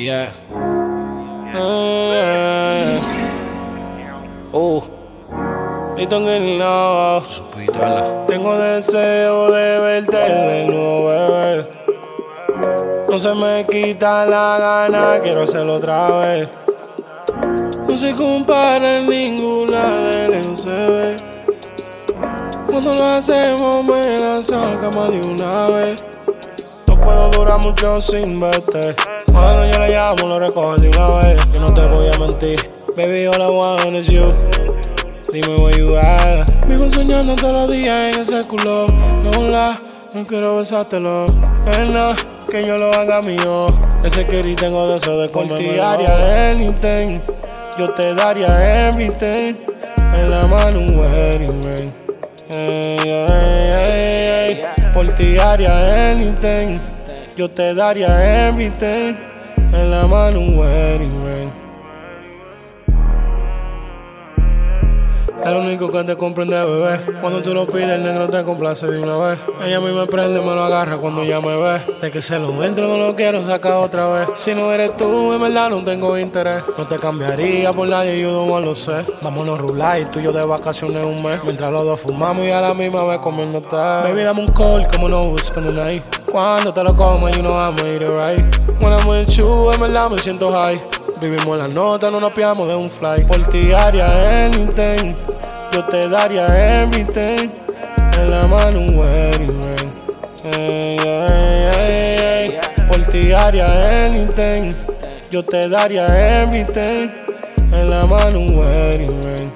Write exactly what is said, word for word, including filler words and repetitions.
Yeah. Eh. Oh. Listo en el lado. Tengo deseo de verte de nuevo, bebé. No se me quita la gana, quiero hacerlo otra vez. No se compara en ninguna del M C B. Cuando lo hacemos me la saca más de una vez. No puedo durar mucho sin verte. Cuando yo le llamo lo recojo de una vez. Yo no te voy a mentir, baby, all I want is you. Dime where you at. Vivo soñando todos los días en ese culo. No la, no quiero besártelo. No es nada que yo lo haga mío. Ese que tengo deseo de comer. Por ti haría anything. Yo te daría everything. En la mano un wedding ring. Hey, hey, hey, hey. Por ti haría anything. Yo te daría everything. En la mano un wedding ring. Es lo único que te comprende, bebé. Cuando tú lo pides, el negro te complace de una vez. Ella a mí me prende, me lo agarra cuando ella me ve. De que se lo entro, no lo quiero sacar otra vez. Si no eres tú, en verdad no tengo interés. No te cambiaría por nadie, yo no lo sé. Vámonos a rular y tú y yo de vacaciones un mes. Mientras los dos fumamos y a la misma vez comiéndote. Baby, dame un call, como no we spend the night. Cuando te lo como, you know I'm eat it right. When I'm with you, en verdad me siento high. Vivimos en la nota, no nos piamos de un fly. Por ti haría anything. Yo te daría everything. En la mano un wedding ring. Hey, hey, hey, hey. Por ti haría anything. Yo te daría everything. En la mano un wedding ring.